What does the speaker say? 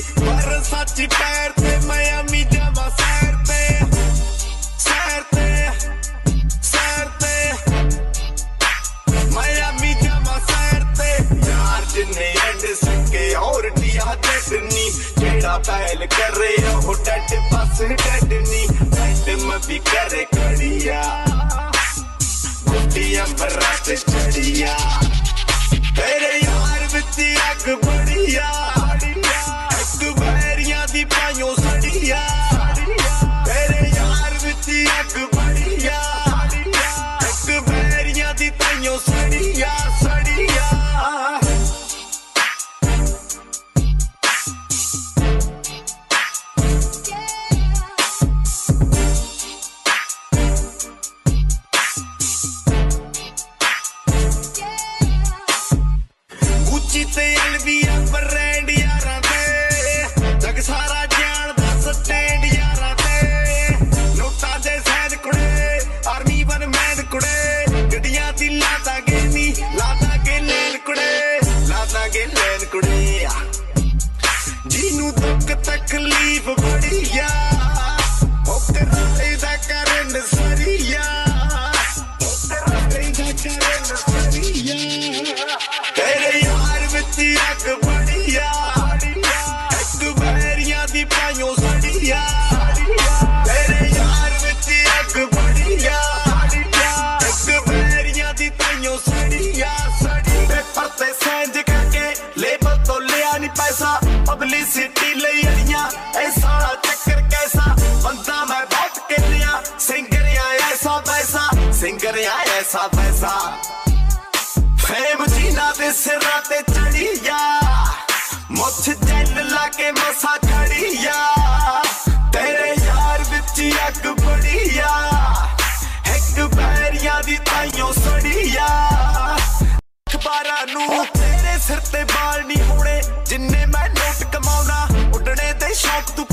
पर सच पैर ते मैं अमी जावा सैर ते सैर ते सैर ते मैं अमी जावा सैर ते यार जिन्ने एंड सके और दिया चटनी जेड़ा पहल करे वो डट बस डटनी डट में भी करे कड़िया गुड्डी अंबरा ते चढ़िया तेरे यार विच अग बड़िया एक बैरियां दी पाइयों सड़िया तेरे यार विच अग बड़िया एक बैरियां दी पाइयों सड़िया सड़िया ते अलविया ब्रांड यारां ते जग सारा जानदा स्टैंड यारां ते नोटां दे सैन कुड़े आर्मी वन मैन कुड़े गड्डियां दी लादांगे नी लादांगे लैन कुड़े लादांगे लैन कुड़े जिन्नू दुख तकलीफ बड़िया ओ कराए दा करन सरिया ओ कराए दा करन सरिया तेरे यार विच अग बड़िया एक बैरियां दी पाइयों सड़िया तेरे यार विच अग बड़िया एक बैरियां दी पाइयों सड़िया सड़ी पेपर ते सैंज करके लेबल तो लिया नी पैसा पब्लिसिटी लई अड़ियां ऐसा चक्कर कैसा बंदा मैं बहुत कहलिया सिंगर ऐसा वैसा सिंगर ऐसा वैसा फेम जीना दे सिरा ते चढ़िया मुछ जैल लाके मसा खड़िया तेरे यार विच अग बड़िया एक बैरियां दी ताइयों सड़िया अखबारां नू तेरे सिर ते बाल नहीं होने जिन्ने मैं नोट कमाउना उडने ते शौक तू